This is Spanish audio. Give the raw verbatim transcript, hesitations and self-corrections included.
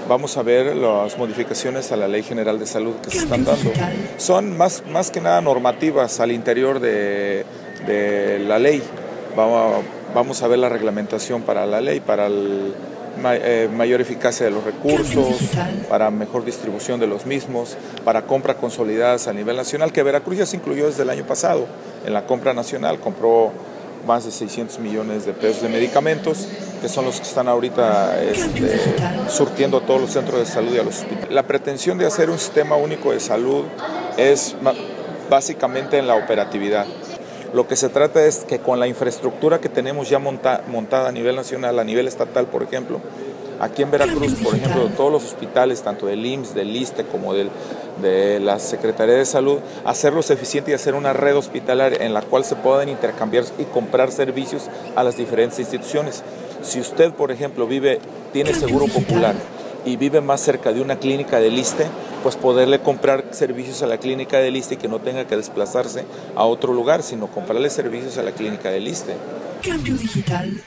vamos a ver las modificaciones a la Ley General de Salud que se están dando. Son más, más que nada normativas al interior de, de la ley. Vamos, vamos a ver la reglamentación para la ley, para el, eh, mayor eficacia de los recursos, para mejor distribución de los mismos, para compra consolidadas a nivel nacional, que Veracruz ya se incluyó desde el año pasado. En la compra nacional compró más de seiscientos millones de pesos de medicamentos, que son los que están ahorita este, surtiendo a todos los centros de salud y a los hospitales. La pretensión de hacer un sistema único de salud es básicamente en la operatividad. Lo que se trata es que con la infraestructura que tenemos ya monta, montada a nivel nacional, a nivel estatal, por ejemplo, aquí en Veracruz, por ejemplo, de todos los hospitales, tanto del I M S S, del ISSSTE como del, de la Secretaría de Salud, hacerlos eficientes y hacer una red hospitalaria en la cual se puedan intercambiar y comprar servicios a las diferentes instituciones. Si usted, por ejemplo, vive, tiene seguro popular y vive más cerca de una clínica del ISSSTE, pues poderle comprar servicios a la clínica del ISSSTE y que no tenga que desplazarse a otro lugar, sino comprarle servicios a la clínica del ISSSTE. Cambio digital.